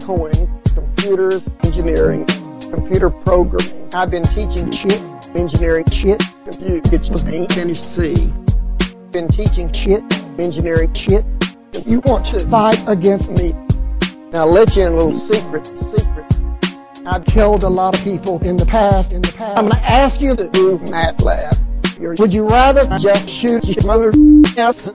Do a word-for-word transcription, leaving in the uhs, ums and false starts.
Cohen, computers, engineering, computer programming. I've been teaching shit, engineering shit, computers ain't finished C. Been teaching shit, engineering shit. If you want to fight against me, now I'll let you in a little secret, secret. I've killed a lot of people in the past, in the past. I'm gonna ask you to do MATLAB. Would you rather just shoot your mother ass